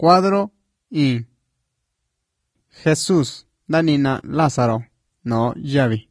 Cuadro y Jesús danina Lázaro no yavi.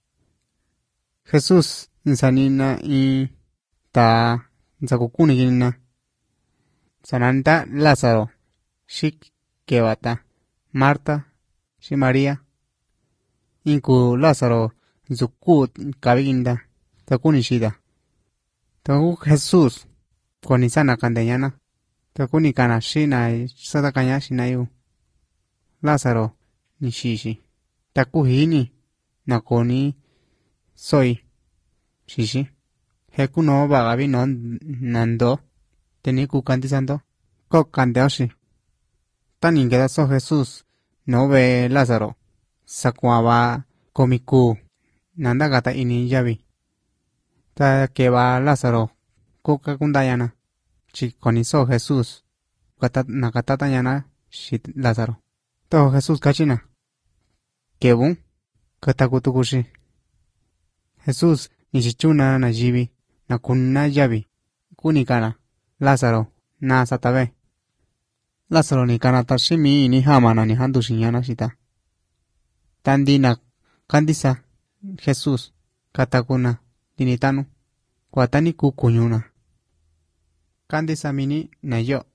Jesús insanina y ta nsakukunigina. Sananta Lázaro shik kebata Marta shi María. Inku Lázaro zukut kabinda takunishida. Taku Jesús konisana kandeñana. Takuni kana shina sadakanya shinayu. Lázaro nishishi. Takuhini nakoni soy shishi. Heku no bagabi no nando. Teni kukandisando. Kokandeoshi. Tanin quedazo Jesús. No ve Lázaro. Sakuaba komiku. Nanda gata ini yavi. Ta que va Lázaro. Kuka kundayana. Chikonizo Jesús. Nakatata yana shit Lázaro. Todo Jesús kachina. Kebun. Katakutukushi. Jesús nishichuna na jibi. Nakuna yavi. Kunikana. Lázaro na satabe. Lázaro ni kana tashimi ni hamana ni handu shinyana shita. Tandina kandisa Jesús katakuna dinitanu. Kwatani kukunyuna. Kandisa mini na yo.